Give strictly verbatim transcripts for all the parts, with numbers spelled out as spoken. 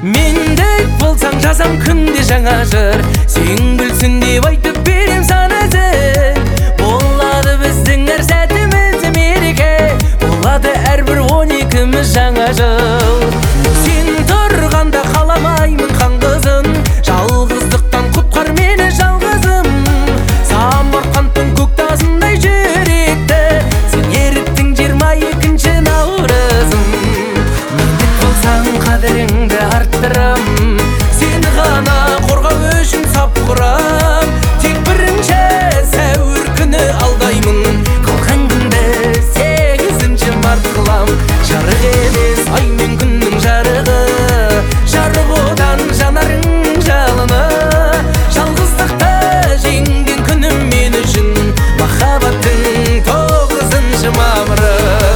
Мендек болсаң жазам күнде жаңа жыр, сен білсін деп айтып берем сан әзір. Болады біздің әр сәтіміз мереке, болады әрбір он екіміз жаңа жыл. Сен тұрғанда қаламаймын қан қызын, жалғыздықтан құтқар мені жалғызым. Самарқандтың көк тасындай жүректі сен еріттің жиырма екінші наурызым. Мендік болсаң қадіріңді арттырам, сені ғана қорғау үшін сап құрам. Тек бірінші сәуір күні алдаймын, қалған күнді сегізінші март қылам. Жарық емес ай мен күннің жарығы, жарық одан жанарың жалыны. Жалғыздықты жеңген күнім мен үшін, махаббаттың тоғызыншы мамыры.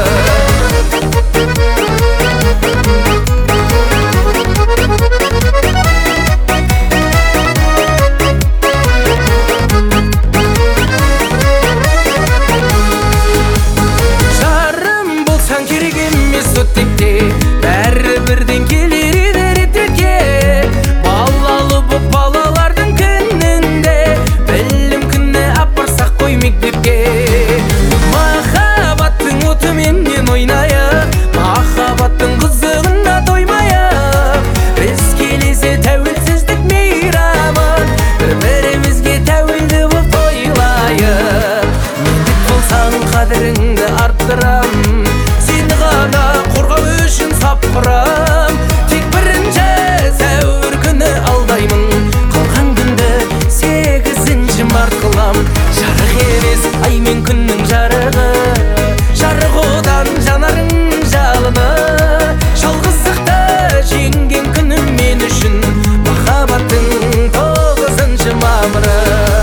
Бәрі бірден келер еді ретке, балалы боп балалардың күнінде, білім күні апарсақ қой мектепке. Махаббаттың оты менен ойнайық, махаббаттың қызығына тоймайық. Біз келесі тәуелсіздік мейрамын, бір-бірімізге тәуелді боп тойлайық. Мендік болсаң қадіріңді арттырам, сені ғана қорғау үшін сап құрам. Тек бірінші сәуір күні алдаймын, қалған күнді сегізінші март қылам. Жарық емес ай мен күннің жарығы, жарық одан жанарың жалыны. Жалғыздықты жеңген күнім мен үшін, махаббаттың тоғызыншы мамыры.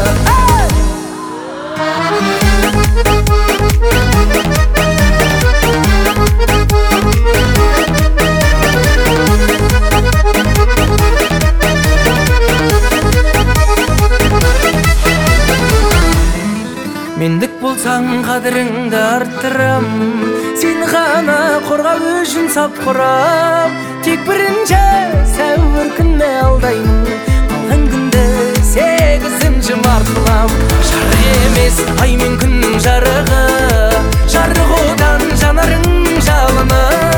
Мендік болсаң қадіріңді арттырам, сені ғана қорғау үшін сап құрам. Тек бірінші сәуір күні алдаймын, қалған күнді сегізінші март қылам. Жарық емес ай мен күннің жарығы, жарық одан жанарың жалыны.